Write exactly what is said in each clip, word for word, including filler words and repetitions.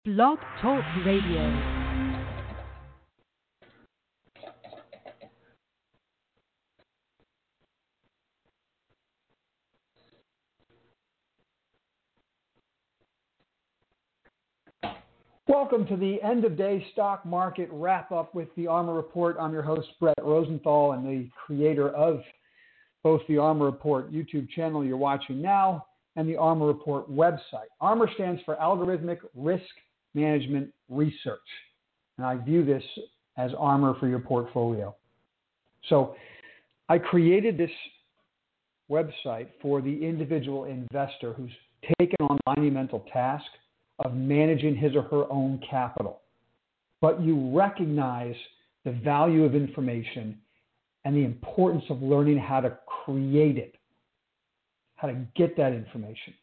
Blog Talk Radio. Welcome to the end-of-day stock market wrap-up with the ARMOR Report. I'm your host, Brett Rosenthal, and the creator of both the ARMOR Report YouTube channel you're watching now and the ARMOR Report website. ARMOR stands for Algorithmic Risk Management Research, and I view this as armor for your portfolio. So I created this website for the individual investor who's taken on the monumental task of managing his or her own capital. But you recognize the value of information and the importance of learning how to create it, how to get that information.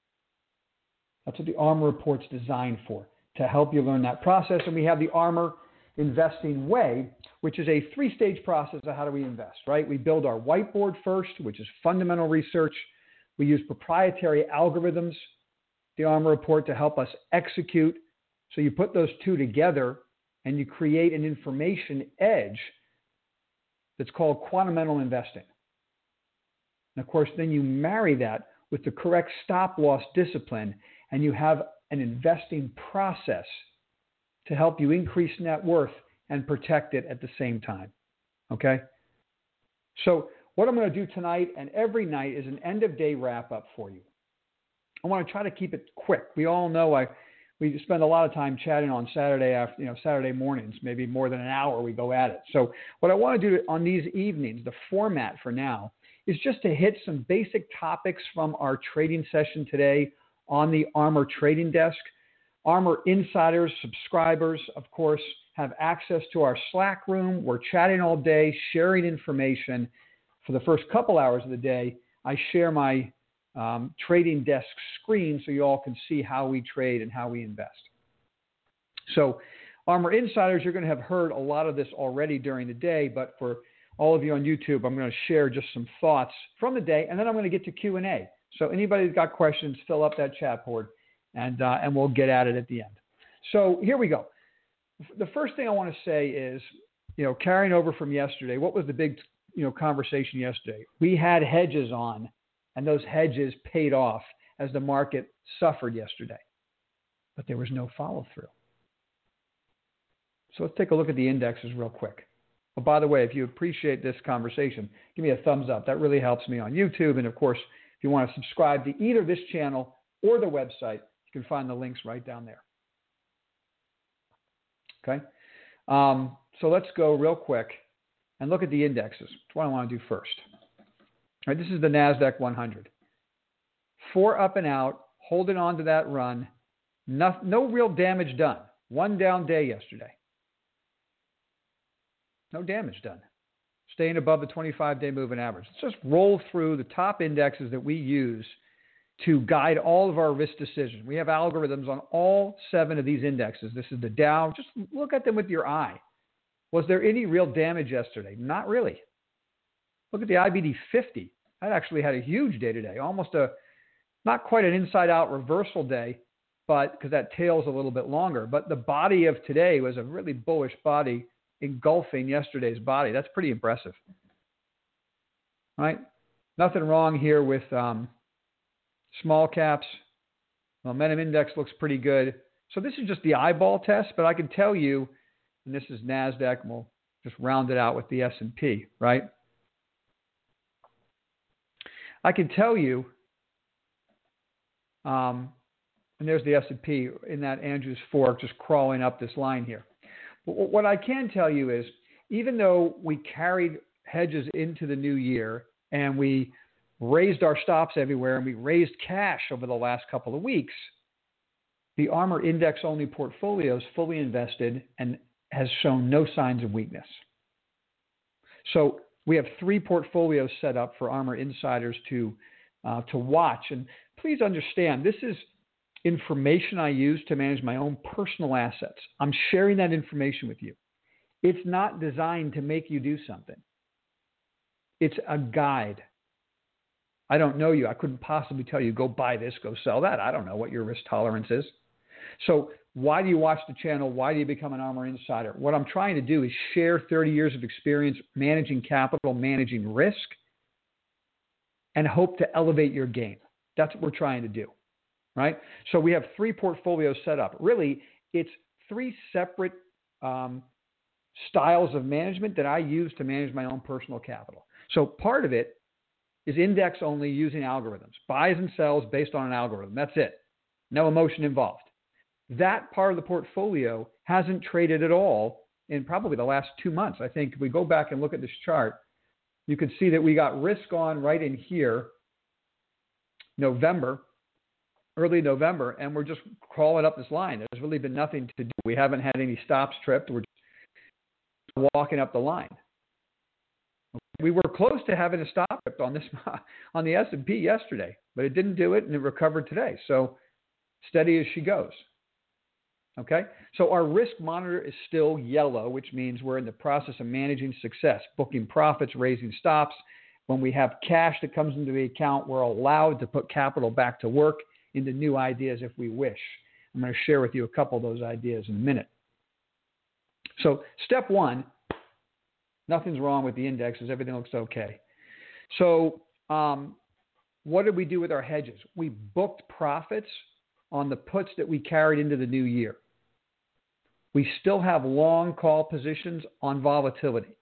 That's what the ARMOR Report's designed for, to help you learn that process. And we have the ARMOR Investing Way, which is a three-stage process of how do we invest, right? We build our whiteboard first, which is fundamental research. We use proprietary algorithms, the ARMOR Report, to help us execute. So you put those two together and you create an information edge that's called quantamental investing. And of course, then you marry that with the correct stop-loss discipline, and you have an investing process to help you increase net worth and protect it at the same time. Okay? So what I'm going to do tonight and every night is an end-of-day wrap-up for you. I want to try to keep it quick. We all know I we spend a lot of time chatting on Saturday after, you know, Saturday mornings, maybe more than an hour we go at it. So what I want to do on these evenings, the format for now, is just to hit some basic topics from our trading session today on the ARMOR trading desk. ARMOR insiders, subscribers, of course, have access to our Slack room. We're chatting all day, sharing information. For the first couple hours of the day, I share my Um, trading desk screen so you all can see how we trade and how we invest. So ARMOR insiders, you're going to have heard a lot of this already during the day, but for all of you on YouTube, I'm going to share just some thoughts from the day, and then I'm going to get to Q and A. So anybody who's got questions, fill up that chat board, and, uh, and we'll get at it at the end. So here we go. The first thing I want to say is, you know, carrying over from yesterday, what was the big, you know, conversation yesterday? We had hedges on, and those hedges paid off as the market suffered yesterday. But there was no follow-through. So let's take a look at the indexes real quick. Oh, by the way, if you appreciate this conversation, give me a thumbs up. That really helps me on YouTube. And of course, if you want to subscribe to either this channel or the website, you can find the links right down there. Okay? Um, so let's go real quick and look at the indexes. That's what I want to do first. All right, this is the NASDAQ one hundred. Four up and out, holding on to that run. No, no real damage done. One down day yesterday. No damage done. Staying above the twenty-five day moving average. Let's just roll through the top indexes that we use to guide all of our risk decisions. We have algorithms on all seven of these indexes. This is the Dow. Just look at them with your eye. Was there any real damage yesterday? Not really. Look at the I B D fifty. That actually had a huge day today. Almost a, not quite an inside-out reversal day, but because that tail's a little bit longer. But the body of today was a really bullish body engulfing yesterday's body. That's pretty impressive. Right? Nothing wrong here with um, small caps. Momentum index looks pretty good. So this is just the eyeball test, but I can tell you, and this is NASDAQ, and we'll just round it out with the S and P, right? I can tell you, um, and there's the S and P in that Andrews fork just crawling up this line here. But what I can tell you is, even though we carried hedges into the new year and we raised our stops everywhere and we raised cash over the last couple of weeks, the ARMOR index-only portfolio is fully invested and has shown no signs of weakness. So we have three portfolios set up for ARMOR insiders to uh, to watch. And please understand, this is information I use to manage my own personal assets. I'm sharing that information with you. It's not designed to make you do something. It's a guide. I don't know you. I couldn't possibly tell you, go buy this, go sell that. I don't know what your risk tolerance is. So why do you watch the channel? Why do you become an ARMR Insider? What I'm trying to do is share thirty years of experience managing capital, managing risk, and hope to elevate your game. That's what we're trying to do, right? So we have three portfolios set up. Really, it's three separate um, styles of management that I use to manage my own personal capital. So part of it is index only using algorithms, buys and sells based on an algorithm. That's it. No emotion involved. That part of the portfolio hasn't traded at all in probably the last two months. I think if we go back and look at this chart, you can see that we got risk on right in here, November, early November, and we're just crawling up this line. There's really been nothing to do. We haven't had any stops tripped. We're just walking up the line. We were close to having a stop tripped on this on the S and P yesterday, but it didn't do it, and it recovered today. So steady as she goes. Okay, so our risk monitor is still yellow, which means we're in the process of managing success, booking profits, raising stops. When we have cash that comes into the account, we're allowed to put capital back to work into new ideas if we wish. I'm going to share with you a couple of those ideas in a minute. So step one, nothing's wrong with the indexes. Everything looks okay. So um, what did we do with our hedges? We booked profits on the puts that we carried into the new year. We still have long call positions on volatility.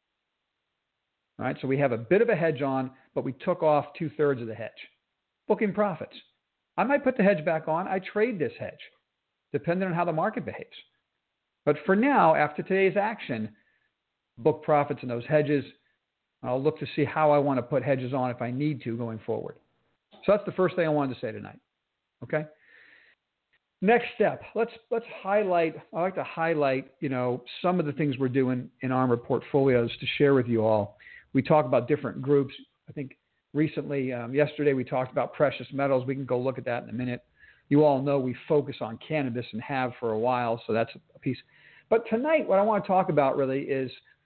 All right, so we have a bit of a hedge on, but we took off two-thirds of the hedge. Booking profits. I might put the hedge back on. I trade this hedge, depending on how the market behaves. But for now, after today's action, book profits in those hedges. I'll look to see how I want to put hedges on if I need to going forward. So that's the first thing I wanted to say tonight. Okay? Next step, let's let's highlight, I like to highlight, you know, some of the things we're doing in ARMR portfolios to share with you all. We talk about different groups. I think recently, um, yesterday, we talked about precious metals. We can go look at that in a minute. You all know we focus on cannabis and have for a while, so that's a piece. But tonight, what I want to talk about really is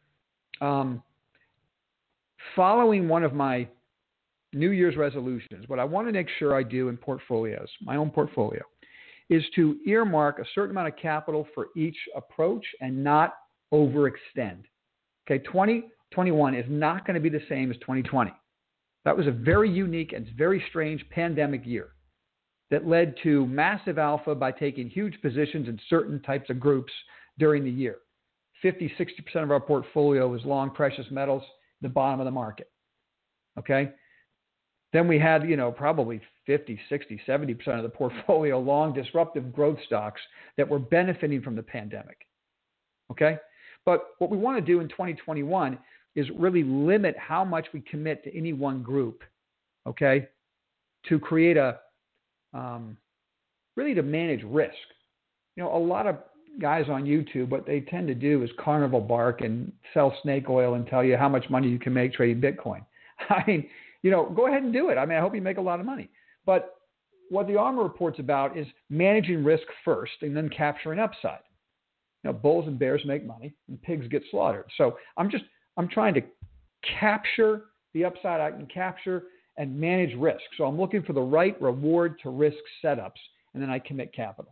um, following one of my New Year's resolutions. What I want to make sure I do in portfolios, my own portfolio, is to earmark a certain amount of capital for each approach and not overextend. Okay, twenty twenty-one is not going to be the same as twenty twenty. That was a very unique and very strange pandemic year that led to massive alpha by taking huge positions in certain types of groups during the year. fifty, sixty percent of our portfolio was long precious metals, the bottom of the market. Okay? Then we had, you know, probably fifty, sixty, seventy percent of the portfolio long disruptive growth stocks that were benefiting from the pandemic. Okay? But what we want to do in twenty twenty-one is really limit how much we commit to any one group, okay, to create a, um, really to manage risk. You know, a lot of guys on YouTube, what they tend to do is carnival bark and sell snake oil and tell you how much money you can make trading Bitcoin. I mean, you know, go ahead and do it. I mean, I hope you make a lot of money. But what the ARMR report's about is managing risk first and then capturing upside. You know, bulls and bears make money and pigs get slaughtered. So I'm just, I'm trying to capture the upside I can capture and manage risk. So I'm looking for the right reward to risk setups, and then I commit capital.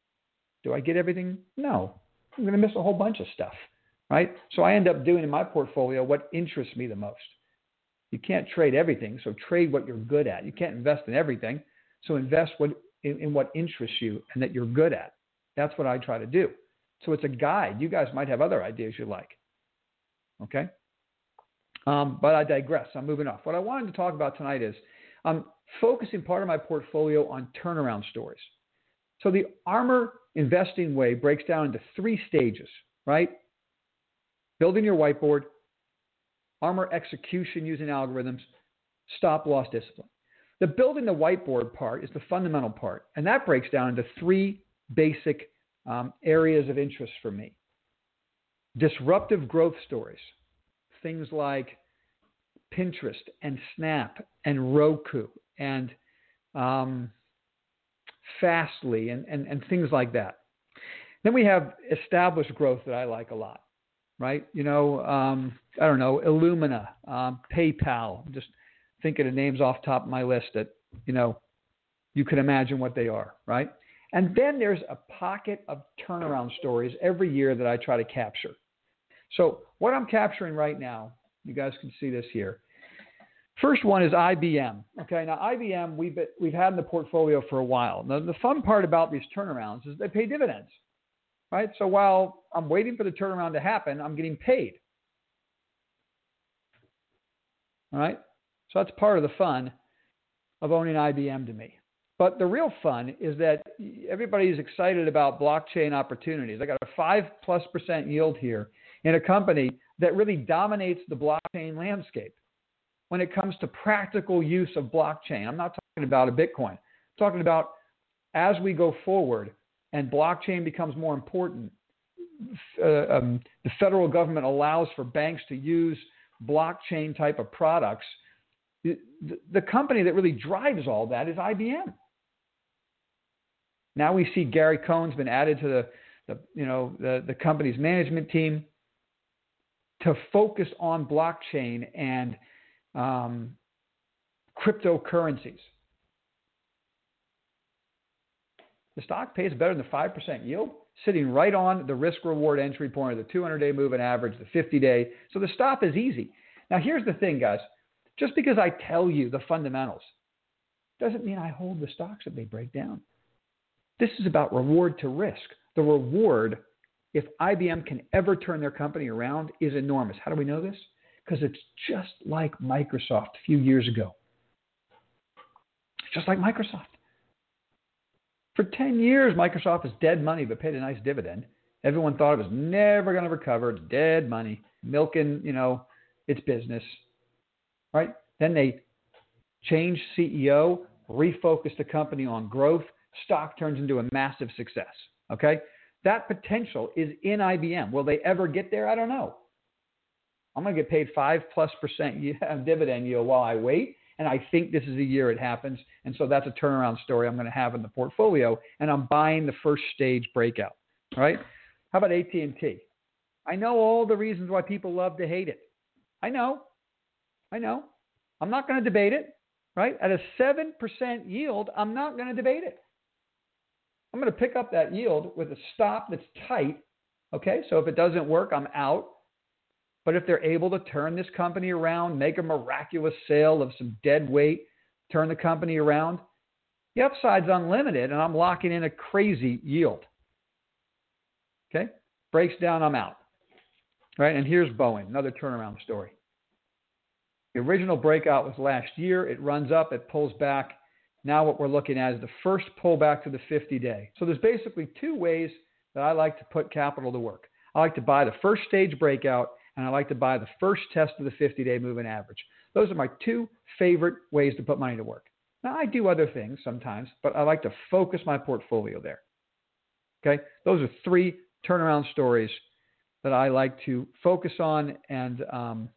Do I get everything? No. I'm going to miss a whole bunch of stuff, right? So I end up doing in my portfolio what interests me the most. You can't trade everything, so trade what you're good at. You can't invest in everything, so invest what, in, in what interests you and that you're good at. That's what I try to do. So it's a guide. You guys might have other ideas you like. Okay? Um, but I digress. I'm moving off. What I wanted to talk about tonight is I'm focusing part of my portfolio on turnaround stories. So the ARMR investing way breaks down into three stages, right? Building your whiteboard, ARMR execution using algorithms, stop loss discipline. The building the whiteboard part is the fundamental part, and that breaks down into three basic um, areas of interest for me. Disruptive growth stories, things like Pinterest and Snap and Roku and um, Fastly and, and, and things like that. Then we have established growth that I like a lot, right? You know, um, I don't know, Illumina, um, PayPal, I'm just thinking of names off the top of my list that, you know, you can imagine what they are, right? And then there's a pocket of turnaround stories every year that I try to capture. So what I'm capturing right now, you guys can see this here. First one is I B M. Okay, now I B M we've we've had in the portfolio for a while. Now the fun part about these turnarounds is they pay dividends, right? So while I'm waiting for the turnaround to happen, I'm getting paid. All right, so that's part of the fun of owning I B M to me. But the real fun is that everybody's excited about blockchain opportunities. I got a five plus percent yield here in a company that really dominates the blockchain landscape when it comes to practical use of blockchain. I'm not talking about a Bitcoin. I'm talking about as we go forward and blockchain becomes more important, uh, um, the federal government allows for banks to use blockchain type of products. The, the, the company that really drives all that is I B M. Now we see Gary Cohn's been added to the, the you know the, the company's management team to focus on blockchain and um, cryptocurrencies. The stock pays better than the five percent yield, sitting right on the risk-reward entry point of the two hundred day moving average, the fifty day. So the stop is easy. Now here's the thing, guys. Just because I tell you the fundamentals doesn't mean I hold the stocks that they break down. This is about reward to risk. The reward, if I B M can ever turn their company around, is enormous. How do we know this? Because it's just like Microsoft a few years ago. It's just like Microsoft. For ten years, Microsoft was dead money but paid a nice dividend. Everyone thought it was never going to recover. It's dead money, milking, you know, its business. Right? Then they changed C E O, refocused the company on growth. Stock turns into a massive success. Okay? That potential is in I B M. Will they ever get there? I don't know. I'm going to get paid five plus percent dividend yield while I wait. And I think this is the year it happens. And so that's a turnaround story I'm going to have in the portfolio. And I'm buying the first stage breakout. Right? How about A T and T? I know all the reasons why people love to hate it. I know. I know. I'm not going to debate it. Right? At a seven percent yield, I'm not going to debate it. I'm going to pick up that yield with a stop that's tight. Okay? So if it doesn't work, I'm out. But if they're able to turn this company around, make a miraculous sale of some dead weight, turn the company around, the upside's unlimited, and I'm locking in a crazy yield. Okay? Breaks down, I'm out. Right? And here's Boeing, another turnaround story. The original breakout was last year. It runs up, it pulls back. Now what we're looking at is the first pullback to the fifty day. So there's basically two ways that I like to put capital to work. I like to buy the first stage breakout, and I like to buy the first test of the fifty day moving average. Those are my two favorite ways to put money to work. Now, I do other things sometimes, but I like to focus my portfolio there. Okay? Those are three turnaround stories that I like to focus on and um,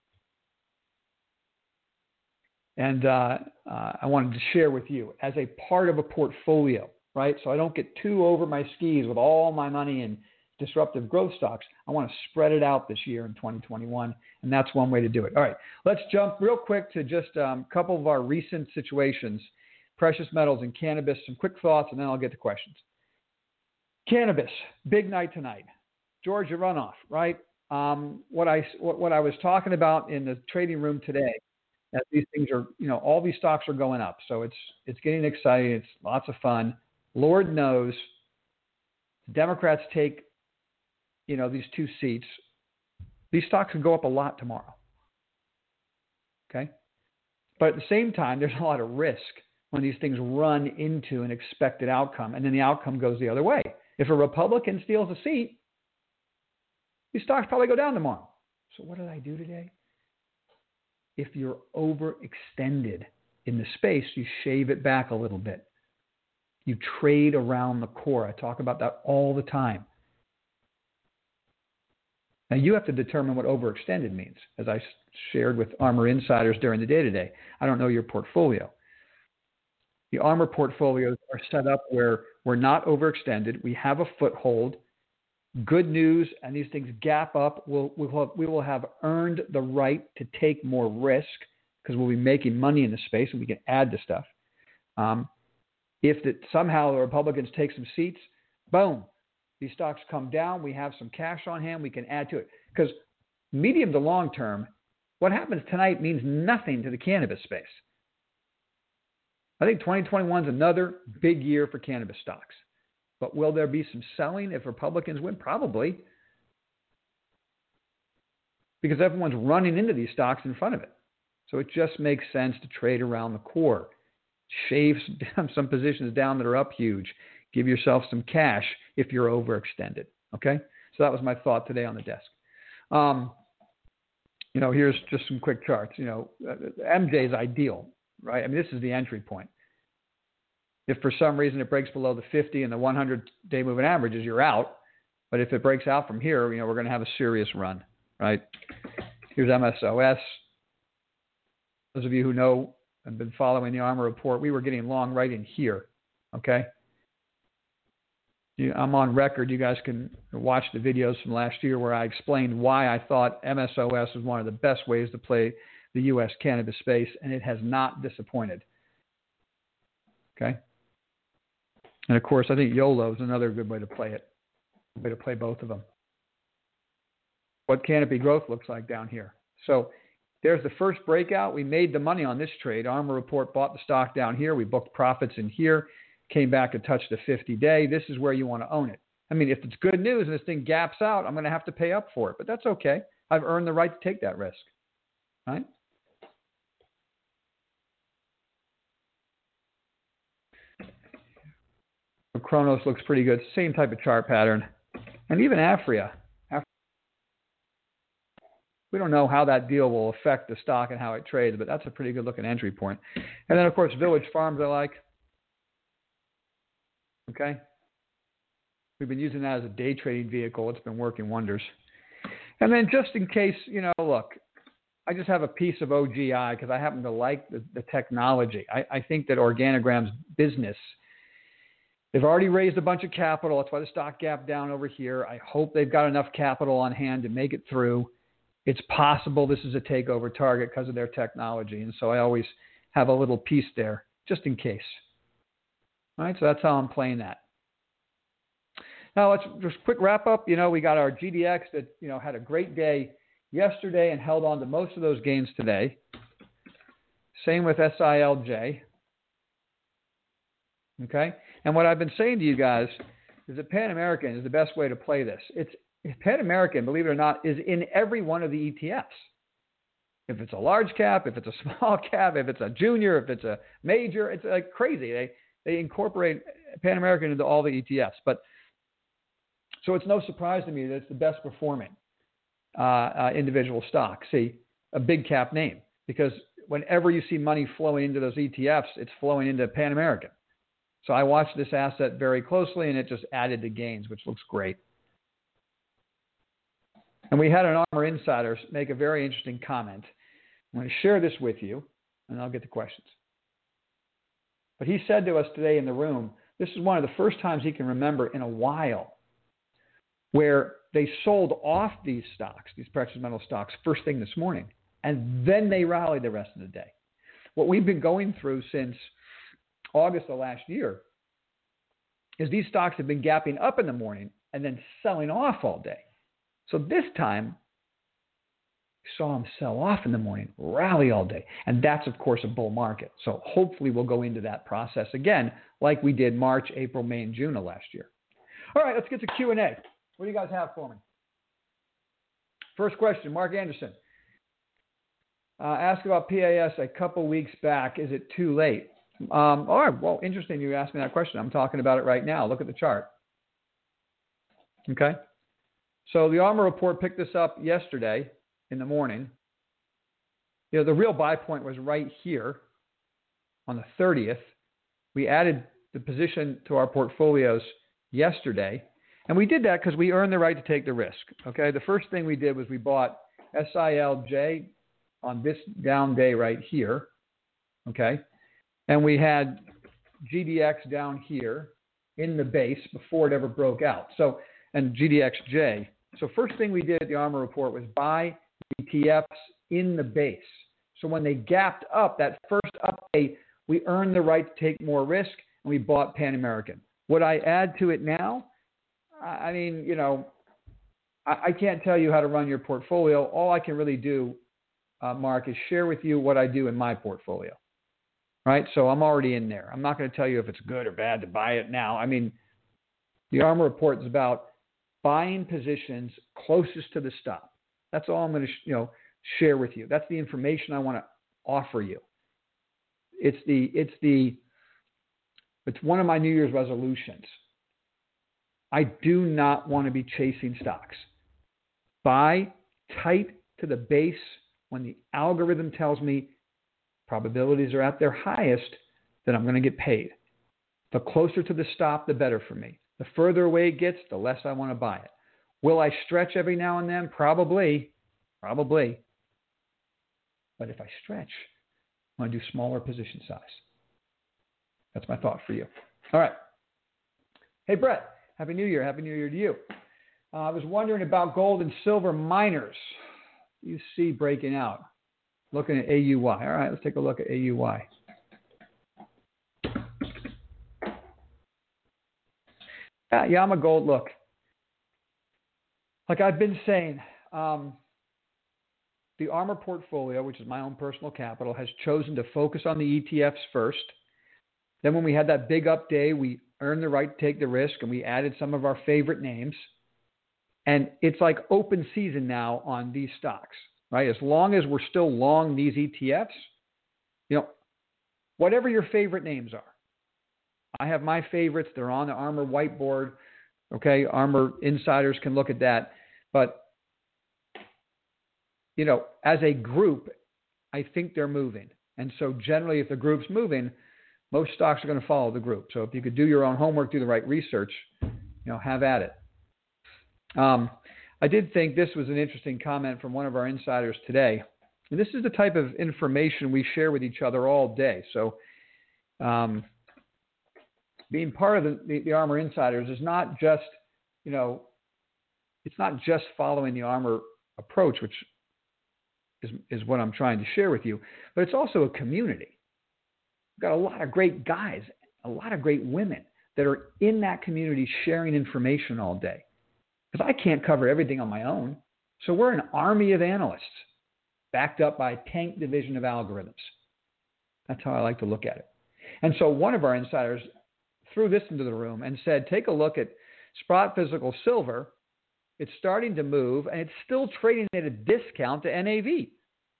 and uh, uh, I wanted to share with you as a part of a portfolio, right? So I don't get too over my skis with all my money in disruptive growth stocks. I want to spread it out this year in twenty twenty-one, and that's one way to do it. All right, let's jump real quick to just a um, couple of our recent situations, precious metals and cannabis, some quick thoughts, and then I'll get to questions. Cannabis, big night tonight. Georgia runoff, right? Um, what I what, what I was talking about in the trading room today, that these things are, you know, all these stocks are going up, so it's it's getting exciting. It's lots of fun. Lord knows, Democrats take, you know, these two seats, these stocks can go up a lot tomorrow. Okay? But at the same time, there's a lot of risk when these things run into an expected outcome, and then the outcome goes the other way. If a Republican steals a seat, these stocks probably go down tomorrow. So what did I do today? If you're overextended in the space, you shave it back a little bit. You trade around the core. I talk about that all the time. Now, you have to determine what overextended means, as I shared with Armor Insiders during the day today. I don't know your portfolio. The Armor portfolios are set up where we're not overextended. We have a foothold. Good news, and these things gap up. We'll, we'll have, we will have earned the right to take more risk because we'll be making money in the space and we can add to stuff. Um, If that somehow the Republicans take some seats, boom, these stocks come down. We have some cash on hand. We can add to it. Because medium to long term, what happens tonight means nothing to the cannabis space. I think twenty twenty-one is another big year for cannabis stocks. But will there be some selling if Republicans win? Probably. Because everyone's running into these stocks in front of it. So it just makes sense to trade around the core. Shave some positions down that are up huge. Give yourself some cash if you're overextended. Okay? So that was my thought today on the desk. Um, you know, here's just some quick charts. You know, M J is ideal, right? I mean, this is the entry point. If for some reason it breaks below the fifty and the one hundred day moving averages, you're out. But if it breaks out from here, you know, we're going to have a serious run, right? Here's M S O S. Those of you who know and been following the ARMOR report, we were getting long right in here, okay? You, I'm on record. You guys can watch the videos from last year where I explained why I thought M S O S was one of the best ways to play the U S cannabis space, and it has not disappointed, okay? And, of course, I think YOLO is another good way to play it, way to play both of them. What Canopy Growth looks like down here. So there's the first breakout. We made the money on this trade. ARMOR report bought the stock down here. We booked profits in here, came back and touched the fifty-day. This is where you want to own it. I mean, if it's good news and this thing gaps out, I'm going to have to pay up for it. But that's okay. I've earned the right to take that risk, right? Kronos looks pretty good. Same type of chart pattern. And even Aphria. We don't know how that deal will affect the stock and how it trades, but that's a pretty good looking entry point. And then, of course, Village Farms I like. Okay. We've been using that as a day trading vehicle. It's been working wonders. And then just in case, you know, look, I just have a piece of O G I because I happen to like the, the technology. I, I think that Organigram's business, they've already raised a bunch of capital. That's why the stock gapped down over here. I hope they've got enough capital on hand to make it through. It's possible this is a takeover target because of their technology. And so I always have a little piece there just in case. All right, so that's how I'm playing that. Now let's just quick wrap up. You know, we got our G D X that, you know, had a great day yesterday and held on to most of those gains today. Same with S I L J. Okay? And what I've been saying to you guys is that Pan American is the best way to play this. It's Pan American, believe it or not, is in every one of the E T Fs. If it's a large cap, if it's a small cap, if it's a junior, if it's a major, it's like crazy. They they incorporate Pan American into all the E T Fs. But so it's no surprise to me that it's the best performing uh, uh, individual stock. See, a big cap name, because whenever you see money flowing into those E T Fs, it's flowing into Pan American. So I watched this asset very closely, and it just added to gains, which looks great. And we had an ARMOR insider make a very interesting comment. I'm going to share this with you, and I'll get to questions. But he said to us today in the room, this is one of the first times he can remember in a while where they sold off these stocks, these precious metal stocks, first thing this morning, and then they rallied the rest of the day. What we've been going through since August of last year is these stocks have been gapping up in the morning and then selling off all day. So this time, we saw them sell off in the morning, rally all day. And that's, of course, a bull market. So hopefully we'll go into that process again like we did March, April, May, and June of last year. All right, let's get to Q and A. What do you guys have for me? First question, Mark Anderson. Uh, asked about P A S a couple weeks back. Is it too late? Um, all right, well, interesting you asked me that question. I'm talking about it right now. Look at the chart. Okay. So the ARMOR report picked this up yesterday in the morning. You know, the real buy point was right here on the thirtieth. We added the position to our portfolios yesterday, and we did that because we earned the right to take the risk. Okay, the first thing we did was we bought S I L J on this down day right here. Okay, and we had G D X down here in the base before it ever broke out. So, and G D X J. So first thing we did at the ARMOR report was buy E T Fs in the base. So when they gapped up, that first up day, we earned the right to take more risk, and we bought Pan American. Would I add to it now? I mean, you know, I, I can't tell you how to run your portfolio. All I can really do, uh, Mark, is share with you what I do in my portfolio, right? So I'm already in there. I'm not going to tell you if it's good or bad to buy it now. I mean, the ARMOR report is about buying positions closest to the stop. That's all I'm going to, you know, share with you. That's the information I want to offer you. It's the, it's the, it's one of my New Year's resolutions. I do not want to be chasing stocks. Buy tight to the base when the algorithm tells me probabilities are at their highest, then I'm going to get paid. The closer to the stop, the better for me. The further away it gets, the less I want to buy it. Will I stretch every now and then? Probably. Probably. But if I stretch, I want to do smaller position size. That's my thought for you. All right. Hey, Brett. Happy New Year. Happy New Year to you. Uh, I was wondering about gold and silver miners. You see breaking out. Looking at A U Y. All right, let's take a look at A U Y. Uh, yeah, I'm a gold look. Like I've been saying, um, the ARMOR portfolio, which is my own personal capital, has chosen to focus on the E T Fs first. Then when we had that big up day, we earned the right to take the risk, and we added some of our favorite names. And it's like open season now on these stocks, right? As long as we're still long these E T Fs, you know, whatever your favorite names are. I have my favorites. They're on the ARMOR whiteboard. Okay, ARMOR insiders can look at that. But, you know, as a group, I think they're moving. And so generally, if the group's moving, most stocks are going to follow the group. So if you could do your own homework, do the right research, you know, have at it. Um, I did think this was an interesting comment from one of our insiders today. And this is the type of information we share with each other all day. So um, being part of the, the, the ARMOR insiders is not just, you know, it's not just following the ARMOR approach, which is, is what I'm trying to share with you, but it's also a community. We've got a lot of great guys, a lot of great women that are in that community sharing information all day. Because I can't cover everything on my own. So we're an army of analysts backed up by a tank division of algorithms. That's how I like to look at it. And so one of our insiders threw this into the room and said, take a look at Sprott Physical Silver. It's starting to move, and it's still trading at a discount to N A V.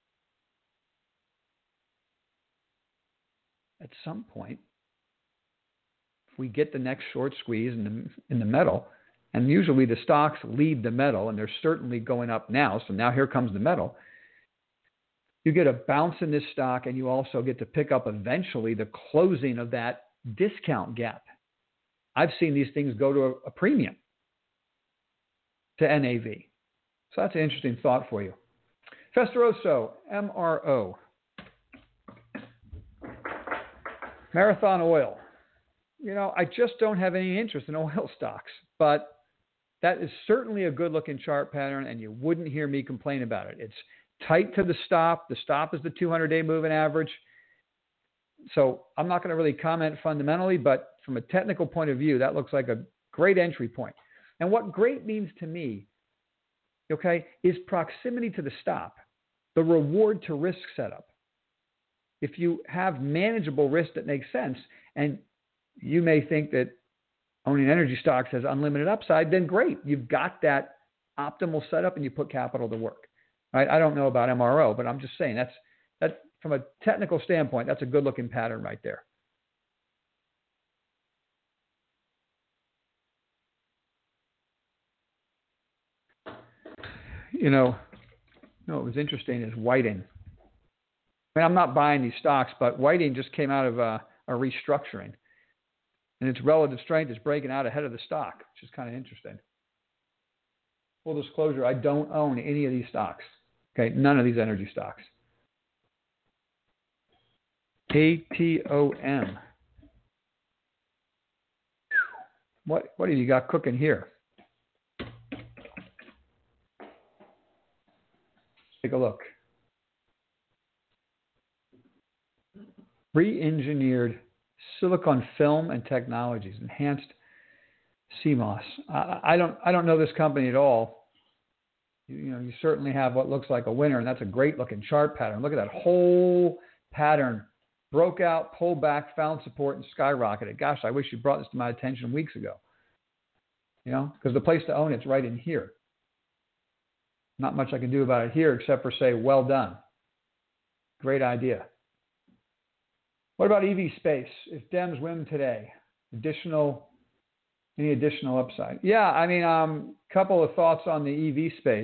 At some point, if we get the next short squeeze in the, in the metal, and usually the stocks lead the metal, and they're certainly going up now, so now here comes the metal, you get a bounce in this stock, and you also get to pick up eventually the closing of that discount gap. I've seen these things go to a, a premium to N A V. So that's an interesting thought for you. Festeroso, M R O. Marathon Oil. You know, I just don't have any interest in oil stocks, but that is certainly a good-looking chart pattern, and you wouldn't hear me complain about it. It's tight to the stop. The stop is the two hundred day moving average. So I'm not going to really comment fundamentally, but from a technical point of view, that looks like a great entry point. And what great means to me, okay, is proximity to the stop, the reward to risk setup. If you have manageable risk that makes sense, and you may think that owning energy stocks has unlimited upside, then great. You've got that optimal setup and you put capital to work. Right? I don't know about M R O, but I'm just saying that's that from a technical standpoint, that's a good looking pattern right there. You know, you know what was interesting is Whiting. I mean, I'm not buying these stocks, but Whiting just came out of a, a restructuring. And its relative strength is breaking out ahead of the stock, which is kind of interesting. Full disclosure, I don't own any of these stocks. Okay, none of these energy stocks. A T O M. What, what have you got cooking here? Take a look. Re-engineered silicon film and technologies, enhanced C M O S. I, I don't I don't know this company at all. You, you know, you certainly have what looks like a winner, and that's a great looking chart pattern. Look at that whole pattern. Broke out, pulled back, found support, and skyrocketed. Gosh, I wish you brought this to my attention weeks ago. You know, because the place to own it's right in here. Not much I can do about it here except for say, well done. Great idea. What about E V space? If Dems win today, additional, any additional upside? Yeah, I mean, um, couple of thoughts on the E V space.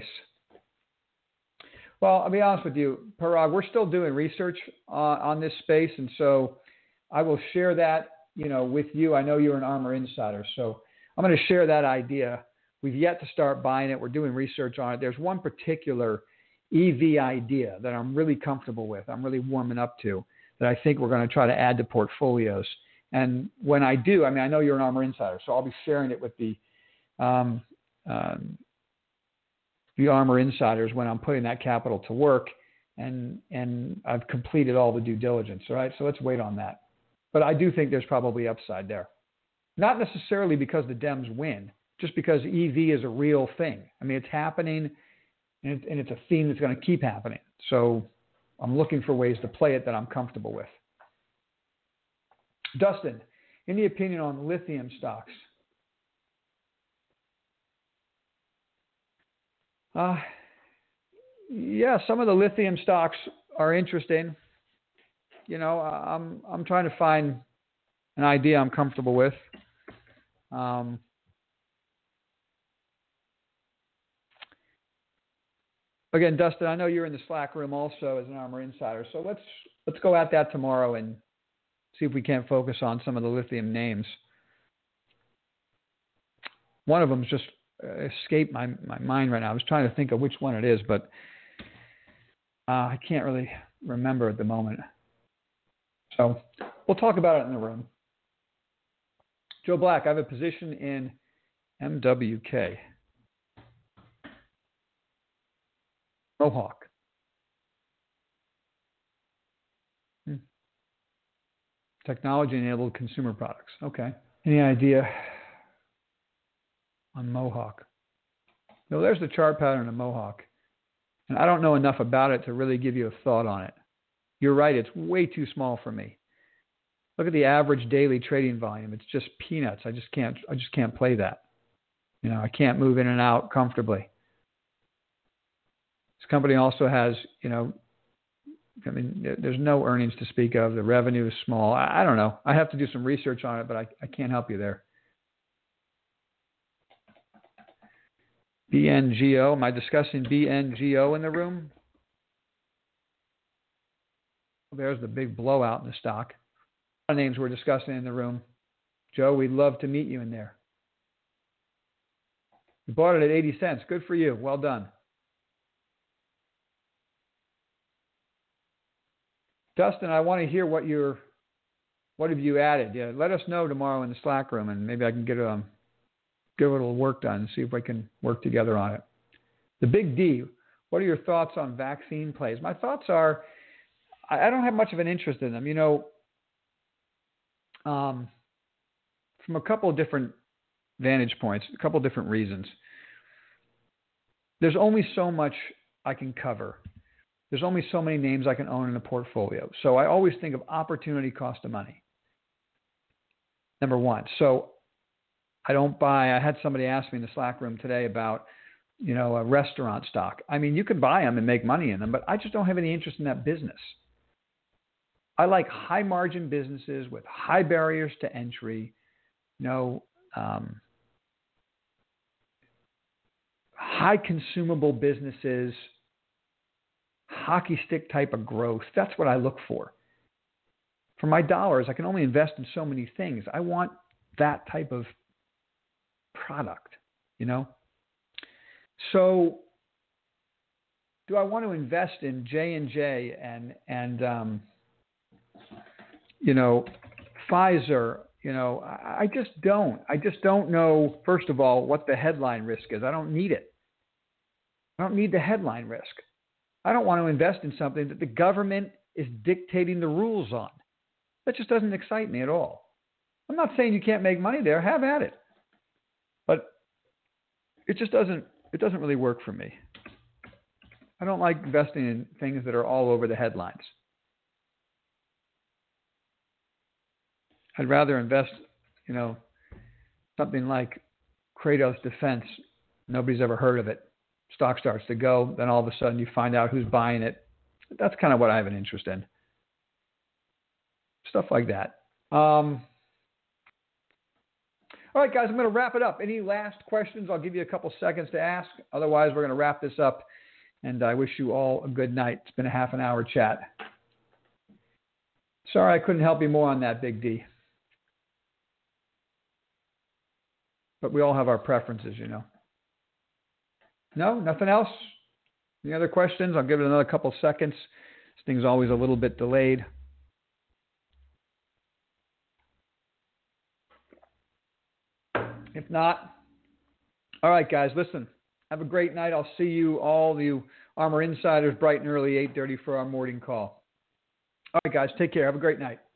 Well, I'll be honest with you, Parag, we're still doing research uh, on this space, and so I will share that, you know, with you. I know you're an Armor insider, so I'm going to share that idea. We've yet to start buying it. We're doing research on it. There's one particular E V idea that I'm really comfortable with, I'm really warming up to, that I think we're going to try to add to portfolios. And when I do, I mean, I know you're an Armor insider, so I'll be sharing it with the um, um, the Armor insiders when I'm putting that capital to work, and and I've completed all the due diligence. All right, so let's wait on that. But I do think there's probably upside there, not necessarily because the Dems win, just because E V is a real thing. I mean, it's happening, and, it, and it's a theme that's going to keep happening. So I'm looking for ways to play it that I'm comfortable with. Dustin, any opinion on lithium stocks? Uh, yeah, some of the lithium stocks are interesting. You know, I'm I'm trying to find an idea I'm comfortable with. Um, again, Dustin, I know you're in the Slack room also as an Armor insider, so let's let's go at that tomorrow and see if we can't focus on some of the lithium names. One of them's just escaped my, my mind right now. I was trying to think of which one it is, but uh, I can't really remember at the moment. So we'll talk about it in the room. Joe Black, I have a position in M W K. Mohawk. Hmm. Technology-enabled consumer products. Okay. Any idea on Mohawk? No, there's the chart pattern of Mohawk. And I don't know enough about it to really give you a thought on it. You're right, it's way too small for me. Look at the average daily trading volume. It's just peanuts. I just can't I just can't play that. You know, I can't move in and out comfortably. This company also has, you know, I mean, there's no earnings to speak of. The revenue is small. I, I don't know. I have to do some research on it, but I, I can't help you there. B N G O. Am I discussing B N G O in the room? There's the big blowout in the stock. A lot of names we're discussing in the room. Joe, we'd love to meet you in there. You bought it at eighty cents. Good for you. Well done. Dustin, I want to hear what you're, what have you added? Yeah, let us know tomorrow in the Slack room, and maybe I can get um, get a little work done and see if we can work together on it. The Big D, what are your thoughts on vaccine plays? My thoughts are, I don't have much of an interest in them. You know, um, from a couple of different vantage points, a couple of different reasons. There's only so much I can cover. There's only so many names I can own in a portfolio. So I always think of opportunity cost of money. Number one. So I don't buy, I had somebody ask me in the Slack room today about, you know, a restaurant stock. I mean, you could buy them and make money in them, but I just don't have any interest in that business. I like high margin businesses with high barriers to entry, you know, um, high consumable businesses, hockey stick type of growth. That's what I look for. For my dollars, I can only invest in so many things. I want that type of product, you know? So do I want to invest in J and J and, and um, you know, Pfizer? You know, I, I just don't. I just don't know, first of all, what the headline risk is. I don't need it. I don't need the headline risk. I don't want to invest in something that the government is dictating the rules on. That just doesn't excite me at all. I'm not saying you can't make money there. Have at it. But it just doesn't, it doesn't really work for me. I don't like investing in things that are all over the headlines. I'd rather invest, you know, something like Kratos Defense. Nobody's ever heard of it. Stock starts to go, then all of a sudden you find out who's buying it. That's kind of what I have an interest in. Stuff like that. Um, all right, guys, I'm going to wrap it up. Any last questions? I'll give you a couple seconds to ask. Otherwise, we're going to wrap this up. And I wish you all a good night. It's been a half an hour chat. Sorry I couldn't help you more on that, Big D. But we all have our preferences, you know. No, nothing else? Any other questions? I'll give it another couple seconds. This thing's always a little bit delayed. If not, all right, guys, listen. Have a great night. I'll see you all, you Armor Insiders, bright and early, eight thirty for our morning call. All right, guys, take care. Have a great night.